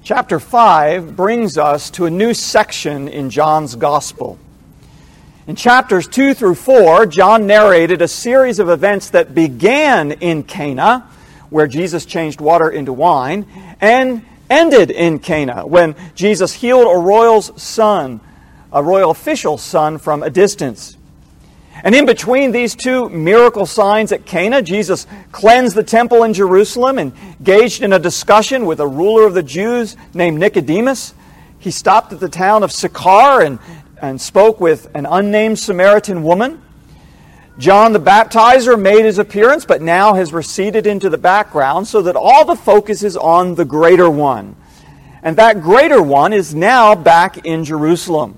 Chapter 5 brings us to a new section in John's Gospel. In chapters 2 through 4, John narrated a series of events that began in Cana, where Jesus changed water into wine, and ended in Cana, when Jesus healed a royal official's son from a distance. And in between these two miracle signs at Cana, Jesus cleansed the temple in Jerusalem and engaged in a discussion with a ruler of the Jews named Nicodemus. He stopped at the town of Sychar and spoke with an unnamed Samaritan woman. John the Baptizer made his appearance, but now has receded into the background so that all the focus is on the greater one. And that greater one is now back in Jerusalem.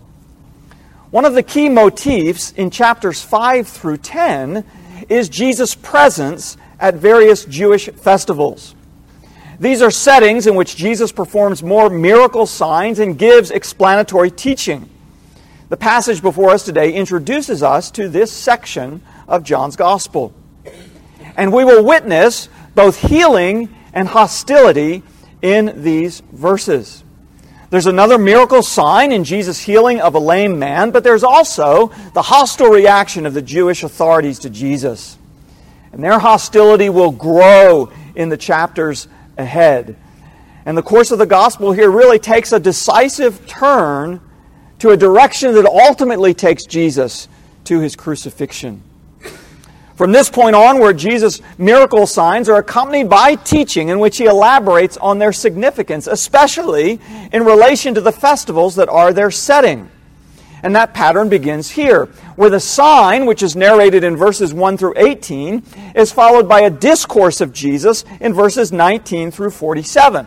One of the key motifs in chapters 5 through 10 is Jesus' presence at various Jewish festivals. These are settings in which Jesus performs more miracle signs and gives explanatory teaching. The passage before us today introduces us to this section of John's Gospel. And we will witness both healing and hostility in these verses. There's another miracle sign in Jesus' healing of a lame man, but there's also the hostile reaction of the Jewish authorities to Jesus. And their hostility will grow in the chapters ahead. And the course of the gospel here really takes a decisive turn to a direction that ultimately takes Jesus to his crucifixion. From this point onward, Jesus' miracle signs are accompanied by teaching in which he elaborates on their significance, especially in relation to the festivals that are their setting. And that pattern begins here, where the sign, which is narrated in verses 1 through 18, is followed by a discourse of Jesus in verses 19 through 47.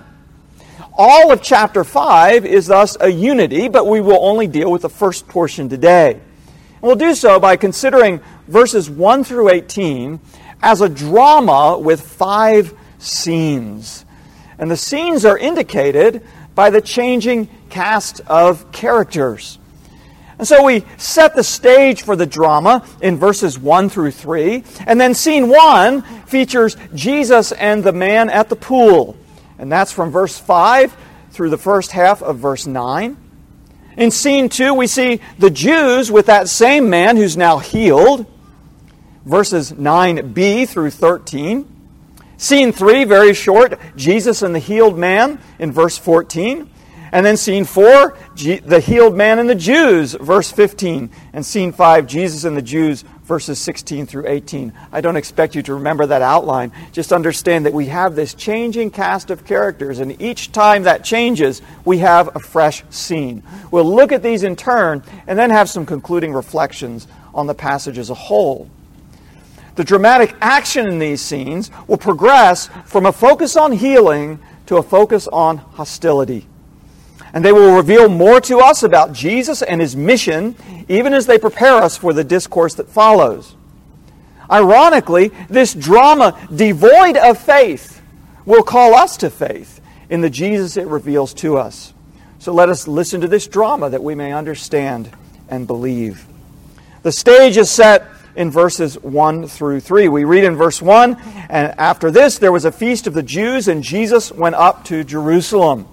All of chapter 5 is thus a unity, but we will only deal with the first portion today. And we'll do so by considering verses 1 through 18 as a drama with 5 scenes. And the scenes are indicated by the changing cast of characters. And so we set the stage for the drama in verses 1 through 3, and then scene 1 features Jesus and the man at the pool. And that's from verse 5 through the first half of verse 9. In scene 2, we see the Jews with that same man who's now healed, verses 9b through 13. Scene 3, very short, Jesus and the healed man in verse 14. And then scene 4, the healed man and the Jews, verse 15. And scene 5, Jesus and the Jews, verses 16 through 18. I don't expect you to remember that outline. Just understand that we have this changing cast of characters, and each time that changes, we have a fresh scene. We'll look at these in turn, and then have some concluding reflections on the passage as a whole. The dramatic action in these scenes will progress from a focus on healing to a focus on hostility. And they will reveal more to us about Jesus and his mission, even as they prepare us for the discourse that follows. Ironically, this drama devoid of faith will call us to faith in the Jesus it reveals to us. So let us listen to this drama that we may understand and believe. The stage is set in verses 1 through 3. We read in verse 1, and after this there was a feast of the Jews, and Jesus went up to Jerusalem.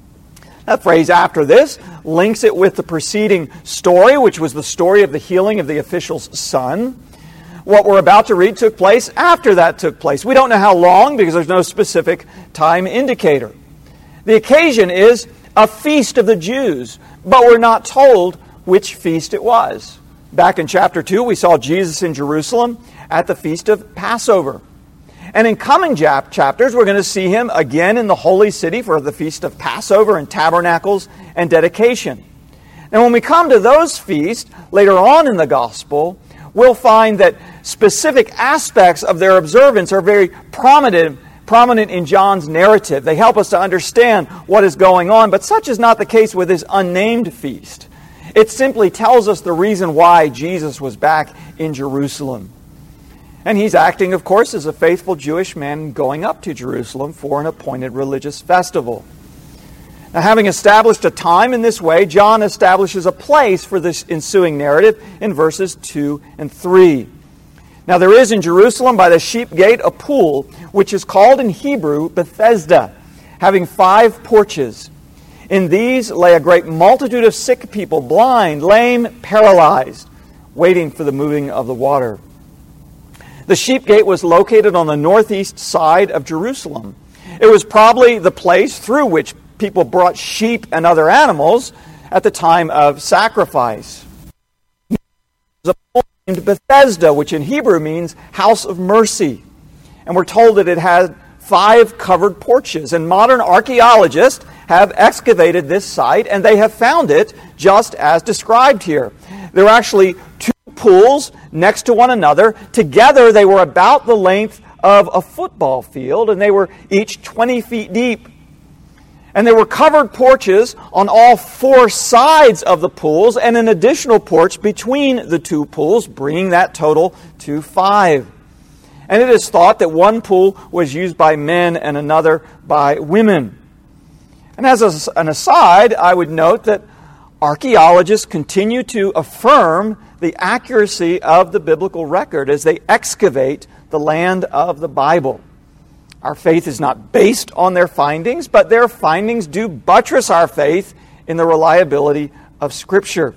That phrase, after this, links it with the preceding story, which was the story of the healing of the official's son. What we're about to read took place after that took place. We don't know how long because there's no specific time indicator. The occasion is a feast of the Jews, but we're not told which feast it was. Back in chapter 2, we saw Jesus in Jerusalem at the feast of Passover. And in coming chapters, we're going to see him again in the holy city for the feast of Passover and Tabernacles and Dedication. And when we come to those feasts later on in the Gospel, we'll find that specific aspects of their observance are very prominent in John's narrative. They help us to understand what is going on, but such is not the case with this unnamed feast. It simply tells us the reason why Jesus was back in Jerusalem. And he's acting, of course, as a faithful Jewish man going up to Jerusalem for an appointed religious festival. Now, having established a time in this way, John establishes a place for this ensuing narrative in verses 2 and 3. Now, there is in Jerusalem by the sheep gate a pool, which is called in Hebrew Bethesda, having 5 porches. In these lay a great multitude of sick people, blind, lame, paralyzed, waiting for the moving of the water. The sheep gate was located on the northeast side of Jerusalem. It was probably the place through which people brought sheep and other animals at the time of sacrifice. There was a pool named Bethesda, which in Hebrew means house of mercy. And we're told that it had 5 covered porches. And modern archaeologists have excavated this site, and they have found it just as described here. There are actually 2 pools next to one another. Together, they were about the length of a football field, and they were each 20 feet deep. And there were covered porches on all 4 sides of the pools, and an additional porch between the 2 pools, bringing that total to 5. And it is thought that one pool was used by men and another by women. And as an aside, I would note that archaeologists continue to affirm the accuracy of the biblical record as they excavate the land of the Bible. Our faith is not based on their findings, but their findings do buttress our faith in the reliability of Scripture.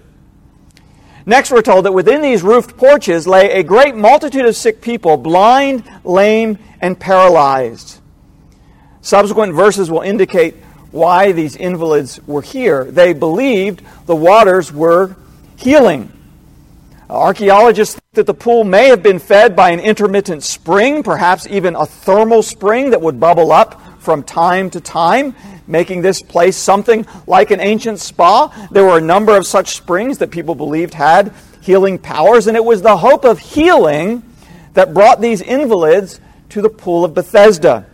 Next, we're told that within these roofed porches lay a great multitude of sick people, blind, lame, and paralyzed. Subsequent verses will indicate why these invalids were here. They believed the waters were healing. Archaeologists think that the pool may have been fed by an intermittent spring, perhaps even a thermal spring that would bubble up from time to time, making this place something like an ancient spa. There were a number of such springs that people believed had healing powers, and it was the hope of healing that brought these invalids to the pool of Bethesda.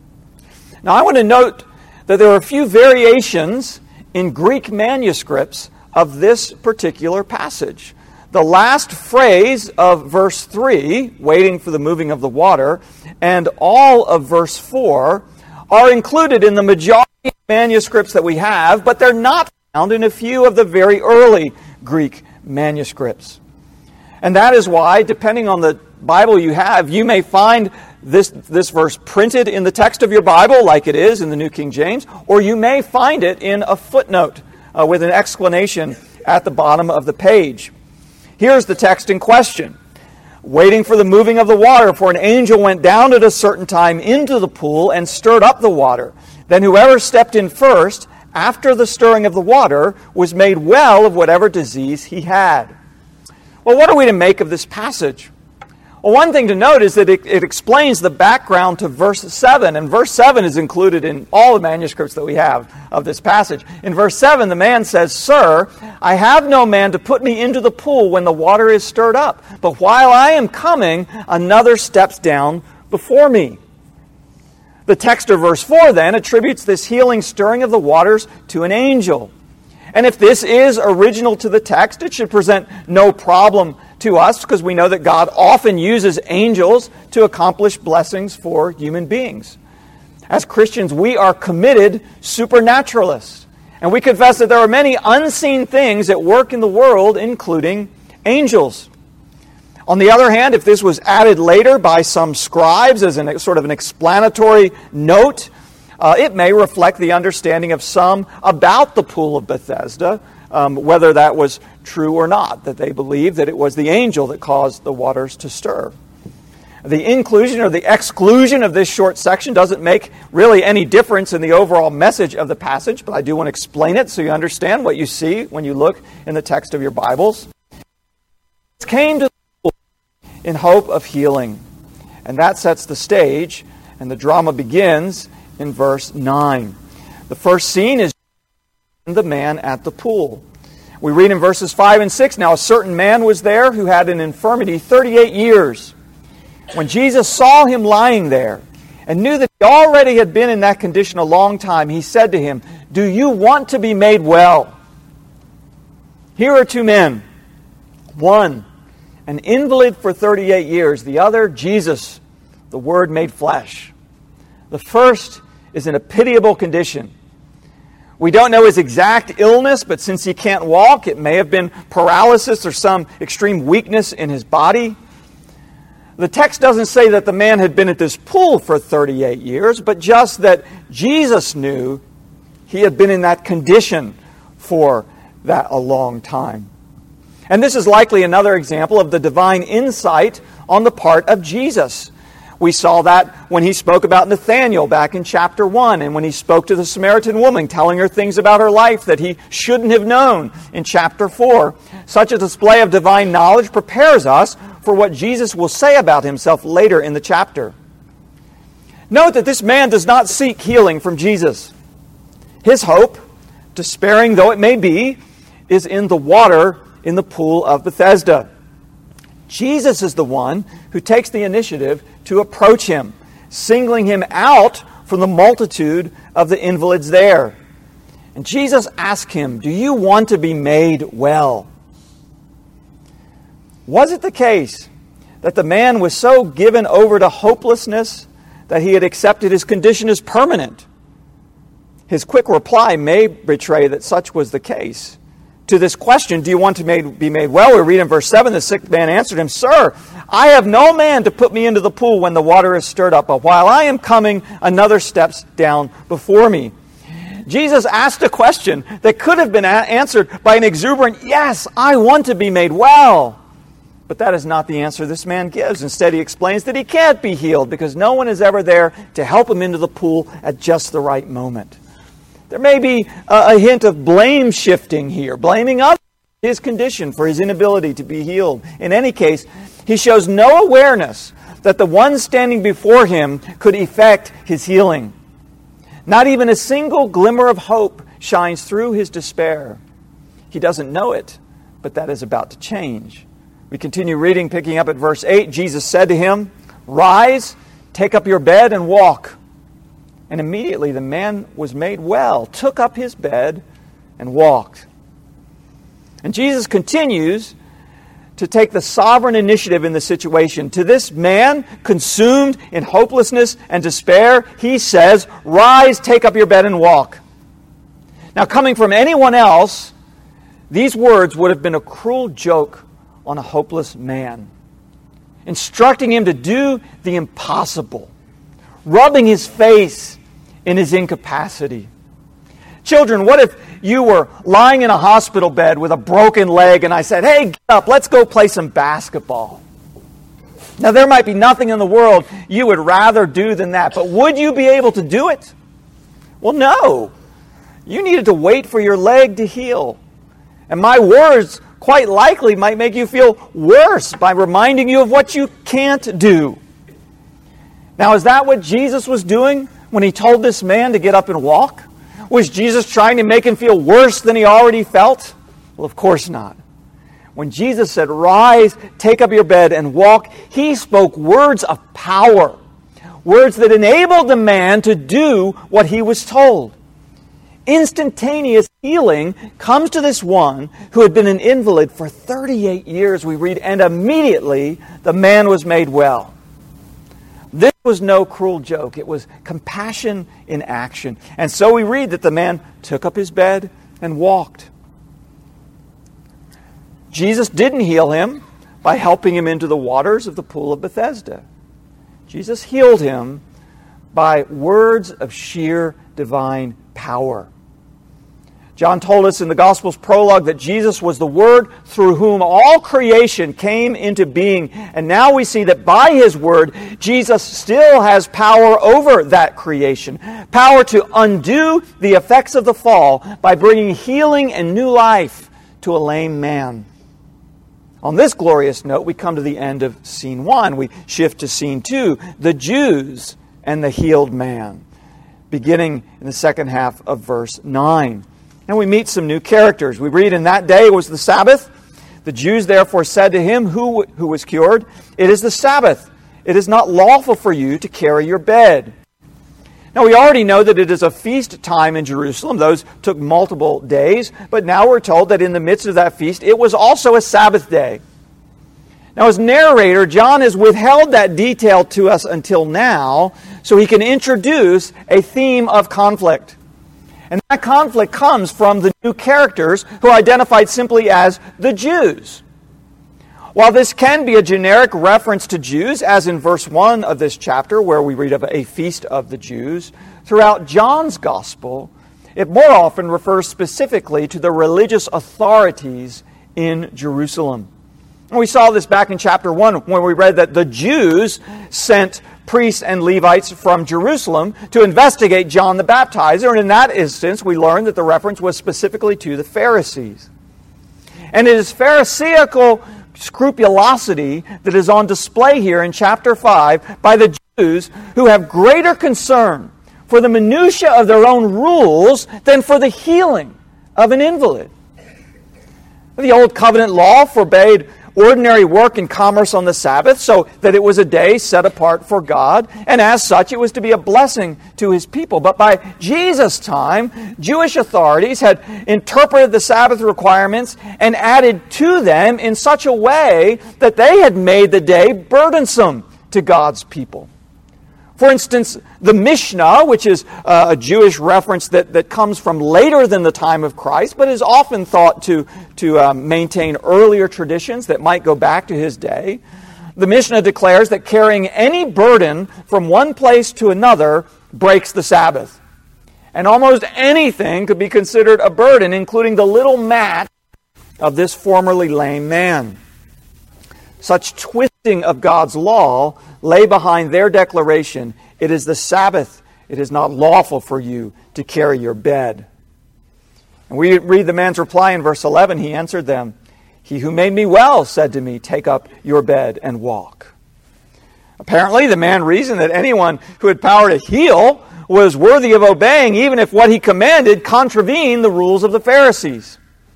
Now, I want to note that there are a few variations in Greek manuscripts of this particular passage. The last phrase of verse 3, waiting for the moving of the water, and all of verse 4 are included in the majority of manuscripts that we have, but they're not found in a few of the very early Greek manuscripts. And that is why, depending on the Bible you have, you may find this verse printed in the text of your Bible, like it is in the New King James, or you may find it in a footnote with an explanation at the bottom of the page. Here's the text in question. Waiting for the moving of the water, for an angel went down at a certain time into the pool and stirred up the water. Then whoever stepped in first, after the stirring of the water, was made well of whatever disease he had. Well, what are we to make of this passage? Well, one thing to note is that it explains the background to verse 7, and verse 7 is included in all the manuscripts that we have of this passage. In verse 7, the man says, "Sir, I have no man to put me into the pool when the water is stirred up, but while I am coming, another steps down before me." The text of verse 4 then attributes this healing stirring of the waters to an angel. And if this is original to the text, it should present no problem to us, because we know that God often uses angels to accomplish blessings for human beings. As Christians, we are committed supernaturalists, and we confess that there are many unseen things at work in the world, including angels. On the other hand, if this was added later by some scribes as sort of an explanatory note, it may reflect the understanding of some about the pool of Bethesda, whether that was true or not, that they believed that it was the angel that caused the waters to stir. The inclusion or the exclusion of this short section doesn't make really any difference in the overall message of the passage, but I do want to explain it so you understand what you see when you look in the text of your Bibles. It came to the pool in hope of healing, and that sets the stage, and the drama begins in verse 9. The first scene is the man at the pool. We read in verses 5 and 6, "Now a certain man was there who had an infirmity 38 years. When Jesus saw him lying there and knew that he already had been in that condition a long time, he said to him, 'Do you want to be made well?' Here are 2 men. One, an invalid for 38 years. The other, Jesus, the Word made flesh. The first is in a pitiable condition. We don't know his exact illness, but since he can't walk, it may have been paralysis or some extreme weakness in his body. The text doesn't say that the man had been at this pool for 38 years, but just that Jesus knew He had been in that condition for a long time. And this is likely another example of the divine insight on the part of Jesus. We saw that when he spoke about Nathanael back in chapter 1, and when he spoke to the Samaritan woman, telling her things about her life that he shouldn't have known in chapter 4. Such a display of divine knowledge prepares us for what Jesus will say about himself later in the chapter. Note that this man does not seek healing from Jesus. His hope, despairing though it may be, is in the water in the pool of Bethesda. Jesus is the one who takes the initiative to approach him, singling him out from the multitude of the invalids there. And Jesus asks him, "Do you want to be made well?" Was it the case that the man was so given over to hopelessness that he had accepted his condition as permanent? His quick reply may betray that such was the case. To this question, do you want to be made well? We read in verse 7, the sick man answered him, "Sir, I have no man to put me into the pool when the water is stirred up, but while I am coming, another steps down before me." Jesus asked a question that could have been answered by an exuberant, "Yes, I want to be made well." But that is not the answer this man gives. Instead, he explains that he can't be healed because no one is ever there to help him into the pool at just the right moment. There may be a hint of blame shifting here, blaming others for his condition, for his inability to be healed. In any case, he shows no awareness that the one standing before him could effect his healing. Not even a single glimmer of hope shines through his despair. He doesn't know it, but that is about to change. We continue reading, picking up at verse 8. Jesus said to him, "Rise, take up your bed and walk." And immediately the man was made well, took up his bed, and walked. And Jesus continues to take the sovereign initiative in the situation. To this man, consumed in hopelessness and despair, he says, "Rise, take up your bed, and walk." Now, coming from anyone else, these words would have been a cruel joke on a hopeless man, instructing him to do the impossible, rubbing his face in his incapacity. Children, what if you were lying in a hospital bed with a broken leg and I said, "Hey, get up, let's go play some basketball"? Now, there might be nothing in the world you would rather do than that, but would you be able to do it? Well, no. You needed to wait for your leg to heal. And my words quite likely might make you feel worse by reminding you of what you can't do. Now, is that what Jesus was doing when he told this man to get up and walk? Was Jesus trying to make him feel worse than he already felt? Well, of course not. When Jesus said, "Rise, take up your bed and walk," he spoke words of power, words that enabled the man to do what he was told. Instantaneous healing comes to this one who had been an invalid for 38 years, we read, and immediately the man was made well. This was no cruel joke. It was compassion in action. And so we read that the man took up his bed and walked. Jesus didn't heal him by helping him into the waters of the pool of Bethesda. Jesus healed him by words of sheer divine power. John told us in the Gospel's prologue that Jesus was the Word through whom all creation came into being. And now we see that by His Word, Jesus still has power over that creation. Power to undo the effects of the fall by bringing healing and new life to a lame man. On this glorious note, we come to the end of scene 1. We shift to scene 2, the Jews and the healed man, beginning in the second half of verse 9. And we meet some new characters. We read, "In that day was the Sabbath. The Jews therefore said to him who was cured, 'It is the Sabbath. It is not lawful for you to carry your bed.'" Now we already know that it is a feast time in Jerusalem. Those took multiple days. But now we're told that in the midst of that feast, it was also a Sabbath day. Now as narrator, John has withheld that detail to us until now so he can introduce a theme of conflict. And that conflict comes from the new characters who are identified simply as the Jews. While this can be a generic reference to Jews, as in verse 1 of this chapter where we read of a feast of the Jews, throughout John's Gospel, it more often refers specifically to the religious authorities in Jerusalem. And we saw this back in chapter 1 when we read that the Jews sent priests and Levites from Jerusalem to investigate John the Baptizer. And in that instance, we learned that the reference was specifically to the Pharisees. And it is Pharisaical scrupulosity that is on display here in chapter 5 by the Jews who have greater concern for the minutiae of their own rules than for the healing of an invalid. The Old Covenant law forbade ordinary work and commerce on the Sabbath, so that it was a day set apart for God, and as such it was to be a blessing to His people. But by Jesus' time, Jewish authorities had interpreted the Sabbath requirements and added to them in such a way that they had made the day burdensome to God's people. For instance, the Mishnah, which is a Jewish reference that comes from later than the time of Christ, but is often thought to maintain earlier traditions that might go back to his day. The Mishnah declares that carrying any burden from one place to another breaks the Sabbath. And almost anything could be considered a burden, including the little mat of this formerly lame man. Such twisting of God's law lay behind their declaration, "It is the Sabbath. It is not lawful for you to carry your bed." And we read the man's reply in verse 11. He answered them, "He who made me well said to me, 'Take up your bed and walk.'" Apparently, the man reasoned that anyone who had power to heal was worthy of obeying, even if what he commanded contravened the rules of the Pharisees.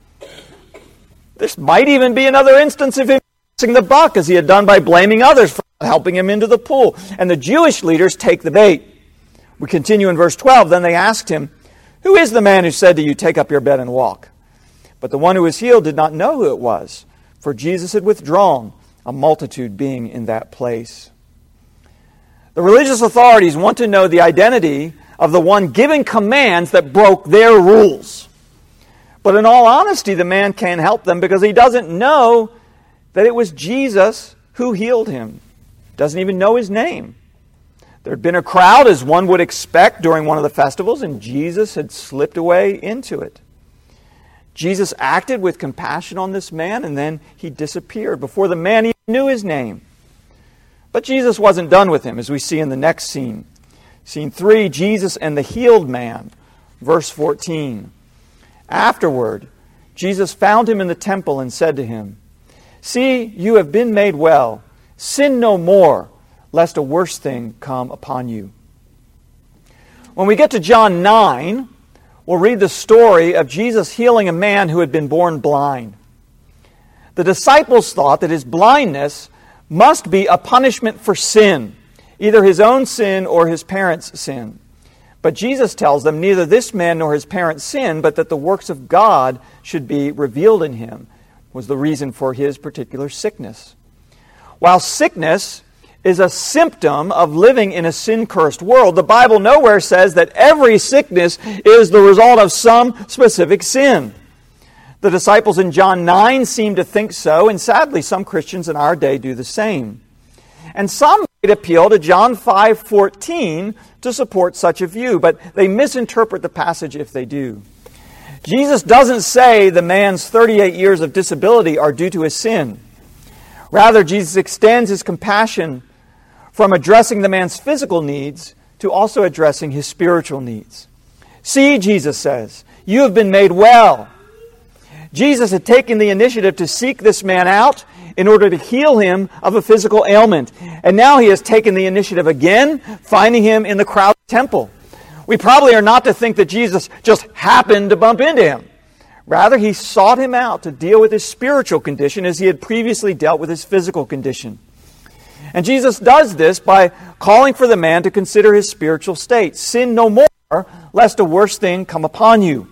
This might even be another instance of him passing the buck, as he had done by blaming others for not helping him into the pool. And the Jewish leaders take the bait. We continue in verse 12. Then they asked him, "Who is the man who said to you, 'Take up your bed and walk'?" But the one who was healed did not know who it was, for Jesus had withdrawn, a multitude being in that place. The religious authorities want to know the identity of the one giving commands that broke their rules. But in all honesty, the man can't help them because he doesn't know that it was Jesus who healed him. Doesn't even know his name. There had been a crowd, as one would expect during one of the festivals, and Jesus had slipped away into it. Jesus acted with compassion on this man, and then he disappeared before the man even knew his name. But Jesus wasn't done with him, as we see in the next scene. Scene 3, Jesus and the healed man. Verse 14. Afterward, Jesus found him in the temple and said to him, "See, you have been made well. Sin no more, lest a worse thing come upon you." When we get to John 9, we'll read the story of Jesus healing a man who had been born blind. The disciples thought that his blindness must be a punishment for sin, either his own sin or his parents' sin. But Jesus tells them neither this man nor his parents sinned, but that the works of God should be revealed in him, was the reason for his particular sickness. While sickness is a symptom of living in a sin-cursed world, the Bible nowhere says that every sickness is the result of some specific sin. The disciples in John 9 seem to think so, and sadly some Christians in our day do the same. And some might appeal to John 5:14 to support such a view, but they misinterpret the passage if they do. Jesus doesn't say the man's 38 years of disability are due to his sin. Rather, Jesus extends his compassion from addressing the man's physical needs to also addressing his spiritual needs. "See," Jesus says, "you have been made well." Jesus had taken the initiative to seek this man out in order to heal him of a physical ailment. And now he has taken the initiative again, finding him in the crowded temple. We probably are not to think that Jesus just happened to bump into him. Rather, he sought him out to deal with his spiritual condition as he had previously dealt with his physical condition. And Jesus does this by calling for the man to consider his spiritual state. "Sin no more, lest a worse thing come upon you."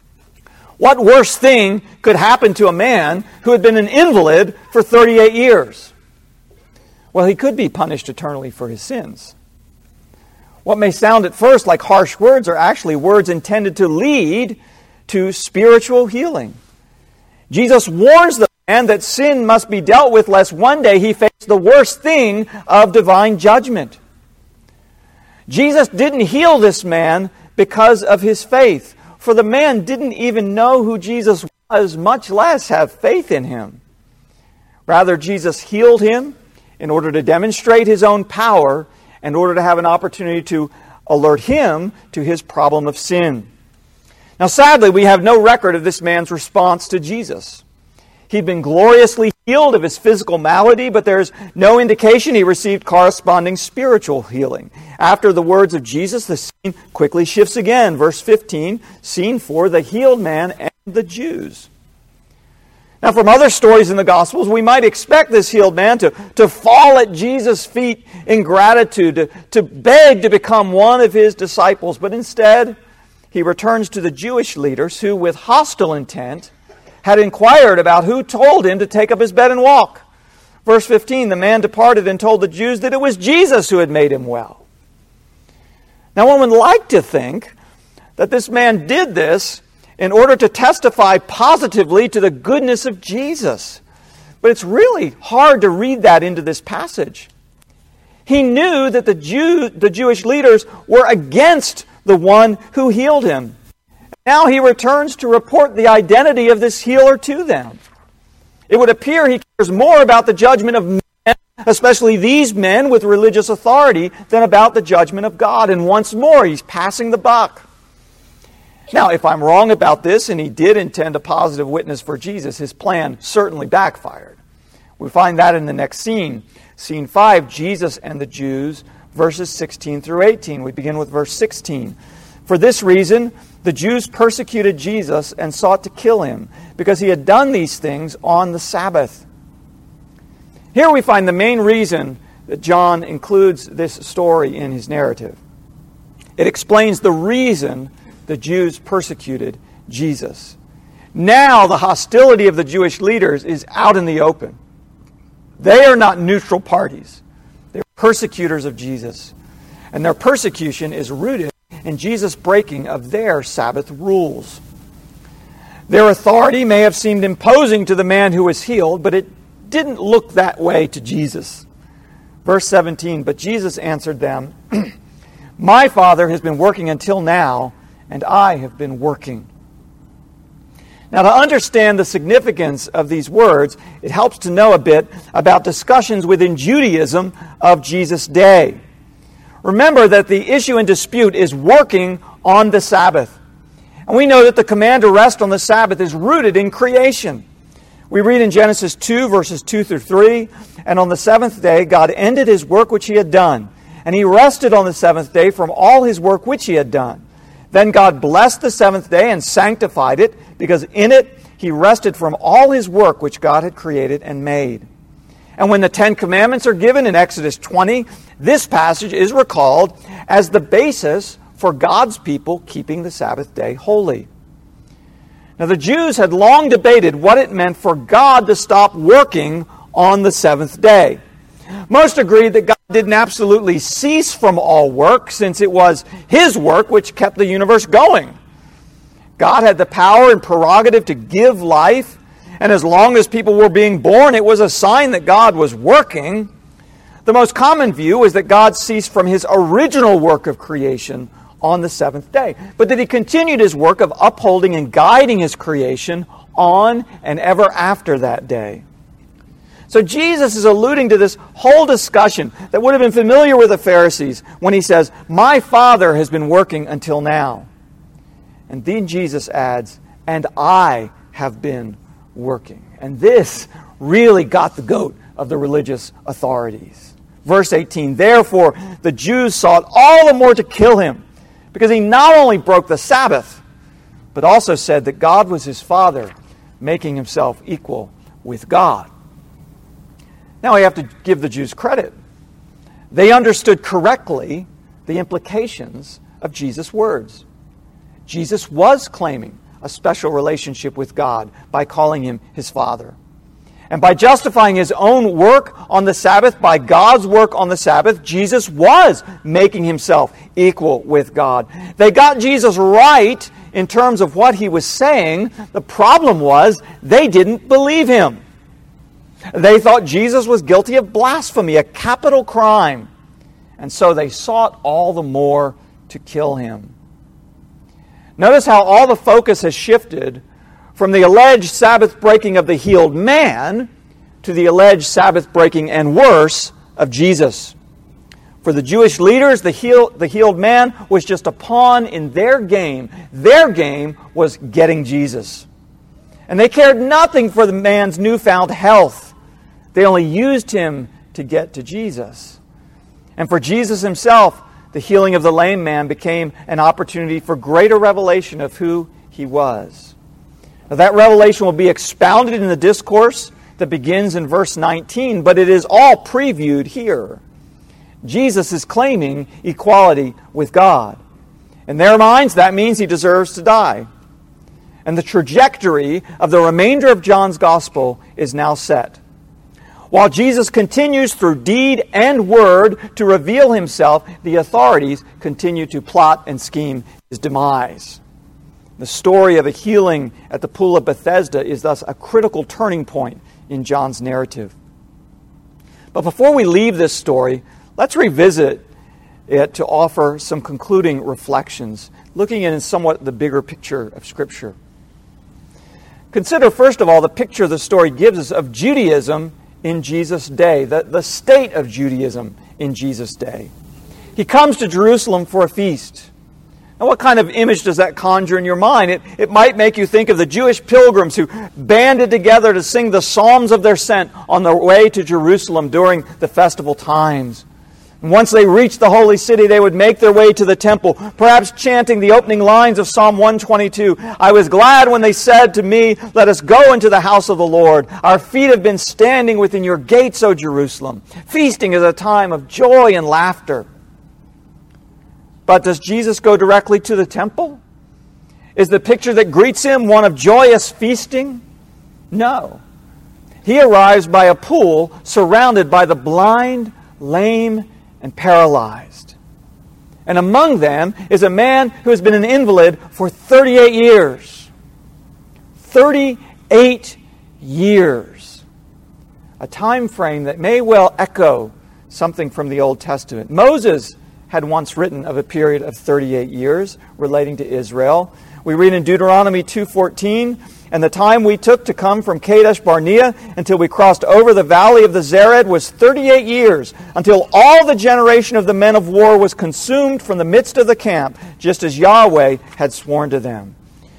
What worse thing could happen to a man who had been an invalid for 38 years? Well, he could be punished eternally for his sins. What may sound at first like harsh words are actually words intended to lead to spiritual healing. Jesus warns the man that sin must be dealt with lest one day he face the worst thing of divine judgment. Jesus didn't heal this man because of his faith, for the man didn't even know who Jesus was, much less have faith in him. Rather, Jesus healed him in order to demonstrate his own power, in order to have an opportunity to alert him to his problem of sin. Now, sadly, we have no record of this man's response to Jesus. He'd been gloriously healed of his physical malady, but there's no indication he received corresponding spiritual healing. After the words of Jesus, the scene quickly shifts again. Verse 15, scene 4, the healed man and the Jews. Now, from other stories in the Gospels, we might expect this healed man to fall at Jesus' feet in gratitude, to beg to become one of his disciples. But instead, he returns to the Jewish leaders who, with hostile intent, had inquired about who told him to take up his bed and walk. Verse 15, the man departed and told the Jews that it was Jesus who had made him well. Now, one would like to think that this man did this in order to testify positively to the goodness of Jesus. But it's really hard to read that into this passage. He knew that the Jewish leaders were against the one who healed him. Now he returns to report the identity of this healer to them. It would appear he cares more about the judgment of men, especially these men with religious authority, than about the judgment of God. And once more, he's passing the buck. Now, if I'm wrong about this, and he did intend a positive witness for Jesus, his plan certainly backfired. We find that in the next scene. Scene 5, Jesus and the Jews, verses 16 through 18. We begin with verse 16. For this reason, the Jews persecuted Jesus and sought to kill him, because he had done these things on the Sabbath. Here we find the main reason that John includes this story in his narrative. It explains the reason the Jews persecuted Jesus. Now the hostility of the Jewish leaders is out in the open. They are not neutral parties. They're persecutors of Jesus. And their persecution is rooted in Jesus' breaking of their Sabbath rules. Their authority may have seemed imposing to the man who was healed, but it didn't look that way to Jesus. Verse 17, but Jesus answered them, my Father has been working until now, and I have been working. Now, to understand the significance of these words, it helps to know a bit about discussions within Judaism of Jesus' day. Remember that the issue in dispute is working on the Sabbath. And we know that the command to rest on the Sabbath is rooted in creation. We read in Genesis 2, verses 2 through 3, and on the seventh day God ended his work which he had done, and he rested on the seventh day from all his work which he had done. Then God blessed the seventh day and sanctified it, because in it he rested from all his work which God had created and made. And when the Ten Commandments are given in Exodus 20, this passage is recalled as the basis for God's people keeping the Sabbath day holy. Now, the Jews had long debated what it meant for God to stop working on the seventh day. Most agreed that God didn't absolutely cease from all work, since it was his work which kept the universe going. God had the power and prerogative to give life, and as long as people were being born, it was a sign that God was working. The most common view is that God ceased from his original work of creation on the seventh day, but that he continued his work of upholding and guiding his creation on and ever after that day. So Jesus is alluding to this whole discussion that would have been familiar with the Pharisees when he says, my Father has been working until now. And then Jesus adds, and I have been working. And this really got the goat of the religious authorities. Verse 18, therefore the Jews sought all the more to kill him, because he not only broke the Sabbath, but also said that God was his Father, making himself equal with God. Now we have to give the Jews credit. They understood correctly the implications of Jesus' words. Jesus was claiming a special relationship with God by calling him his Father. And by justifying his own work on the Sabbath by God's work on the Sabbath, Jesus was making himself equal with God. They got Jesus right in terms of what he was saying. The problem was they didn't believe him. They thought Jesus was guilty of blasphemy, a capital crime. And so they sought all the more to kill him. Notice how all the focus has shifted from the alleged Sabbath breaking of the healed man to the alleged Sabbath breaking and worse of Jesus. For the Jewish leaders, the healed man was just a pawn in their game. Their game was getting Jesus. And they cared nothing for the man's newfound health. They only used him to get to Jesus. And for Jesus himself, the healing of the lame man became an opportunity for greater revelation of who he was. Now, that revelation will be expounded in the discourse that begins in verse 19, but it is all previewed here. Jesus is claiming equality with God. In their minds, that means he deserves to die. And the trajectory of the remainder of John's Gospel is now set. While Jesus continues through deed and word to reveal himself, the authorities continue to plot and scheme his demise. The story of a healing at the Pool of Bethesda is thus a critical turning point in John's narrative. But before we leave this story, let's revisit it to offer some concluding reflections, looking in somewhat the bigger picture of Scripture. Consider, first of all, the picture the story gives us of Judaism in Jesus' day, the state of Judaism in Jesus' day. He comes to Jerusalem for a feast. Now, what kind of image does that conjure in your mind? It might make you think of the Jewish pilgrims who banded together to sing the psalms of their ascent on their way to Jerusalem during the festival times. And once they reached the holy city, they would make their way to the temple, perhaps chanting the opening lines of Psalm 122. I was glad when they said to me, let us go into the house of the Lord. Our feet have been standing within your gates, O Jerusalem. Feasting is a time of joy and laughter. But does Jesus go directly to the temple? Is the picture that greets him one of joyous feasting? No. He arrives by a pool surrounded by the blind, lame, and paralyzed. And among them is a man who has been an invalid for 38 years. 38 years. A time frame that may well echo something from the Old Testament. Moses had once written of a period of 38 years relating to Israel. We read in Deuteronomy 2:14, and the time we took to come from Kadesh Barnea until we crossed over the valley of the Zered was 38 years, until all the generation of the men of war was consumed from the midst of the camp, just as Yahweh had sworn to them.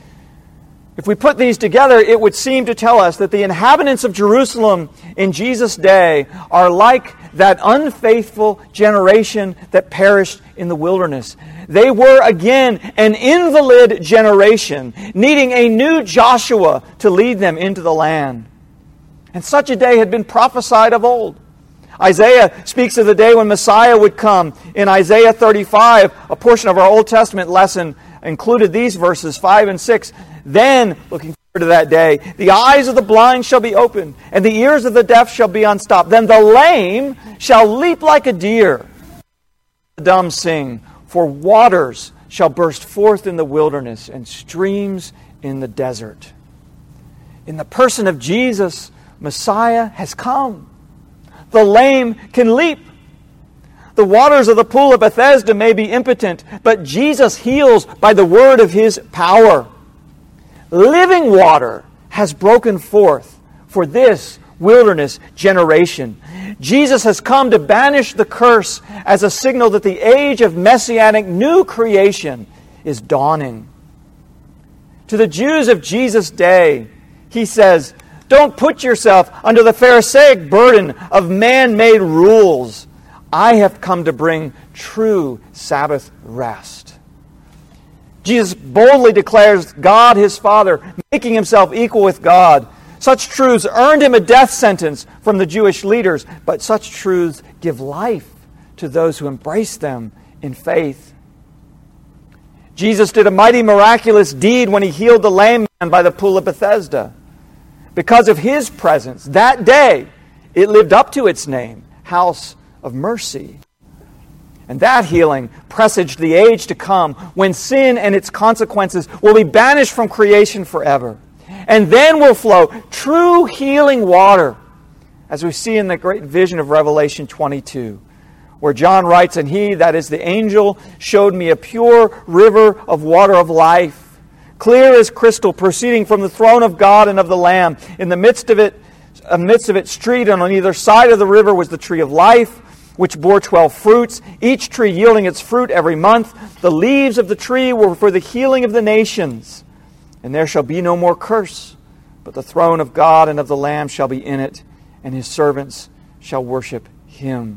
If we put these together, it would seem to tell us that the inhabitants of Jerusalem in Jesus' day are like that unfaithful generation that perished in the wilderness. They were again an invalid generation, needing a new Joshua to lead them into the land. And such a day had been prophesied of old. Isaiah speaks of the day when Messiah would come. In Isaiah 35, a portion of our Old Testament lesson included these verses 5 and 6. Then, looking forward to that day, the eyes of the blind shall be opened, and the ears of the deaf shall be unstopped. Then the lame shall leap like a deer, the dumb sing, for waters shall burst forth in the wilderness and streams in the desert. In the person of Jesus, Messiah has come. The lame can leap. The waters of the Pool of Bethesda may be impotent, but Jesus heals by the word of his power. Living water has broken forth for this wilderness generation. Jesus has come to banish the curse as a signal that the age of messianic new creation is dawning. To the Jews of Jesus' day, he says, don't put yourself under the Pharisaic burden of man-made rules. I have come to bring true Sabbath rest. Jesus boldly declares God his Father, making himself equal with God. Such truths earned him a death sentence from the Jewish leaders, but such truths give life to those who embrace them in faith. Jesus did a mighty miraculous deed when he healed the lame man by the Pool of Bethesda. Because of his presence, that day, it lived up to its name, House of Mercy. And that healing presaged the age to come when sin and its consequences will be banished from creation forever. And then will flow true healing water, as we see in the great vision of Revelation 22, where John writes, and he, that is the angel, showed me a pure river of water of life, clear as crystal, proceeding from the throne of God and of the Lamb. In the midst of its street, and on either side of the river was the tree of life, which bore 12 fruits, each tree yielding its fruit every month. The leaves of the tree were for the healing of the nations. And there shall be no more curse, but the throne of God and of the Lamb shall be in it, and His servants shall worship Him.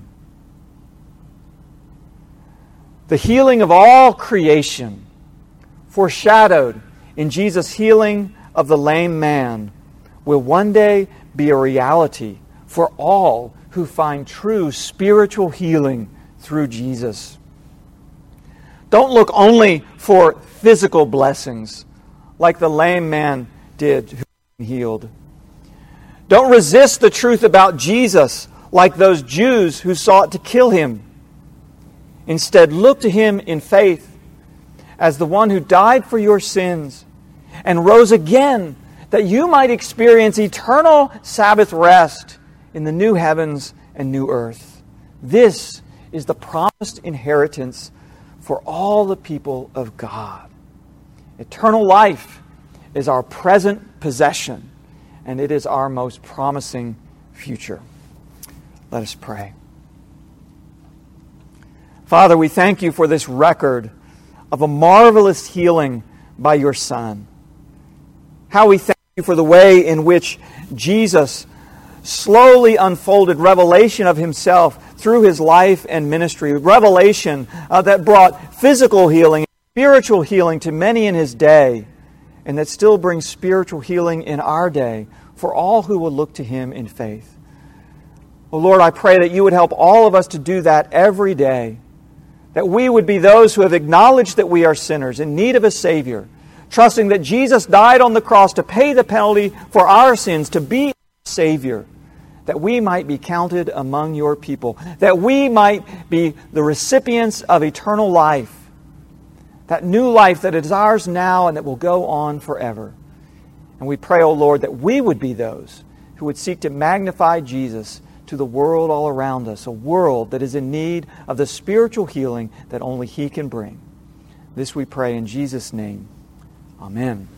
The healing of all creation, foreshadowed in Jesus' healing of the lame man, will one day be a reality for all who find true spiritual healing through Jesus. Don't look only for physical blessings like the lame man did who was healed. Don't resist the truth about Jesus like those Jews who sought to kill Him. Instead, look to Him in faith as the one who died for your sins and rose again that you might experience eternal Sabbath rest in the new heavens and new earth. This is the promised inheritance for all the people of God. Eternal life is our present possession, and it is our most promising future. Let us pray. Father, we thank You for this record of a marvelous healing by Your Son. How we thank You for the way in which Jesus slowly unfolded revelation of Himself through His life and ministry. Revelation that brought physical healing, spiritual healing to many in His day, and that still brings spiritual healing in our day for all who will look to Him in faith. Oh Lord, I pray that You would help all of us to do that every day. That we would be those who have acknowledged that we are sinners in need of a Savior, trusting that Jesus died on the cross to pay the penalty for our sins, to be our Savior, that we might be counted among Your people, that we might be the recipients of eternal life, that new life that is ours now and that will go on forever. And we pray, O Lord, that we would be those who would seek to magnify Jesus to the world all around us, a world that is in need of the spiritual healing that only He can bring. This we pray in Jesus' name. Amen.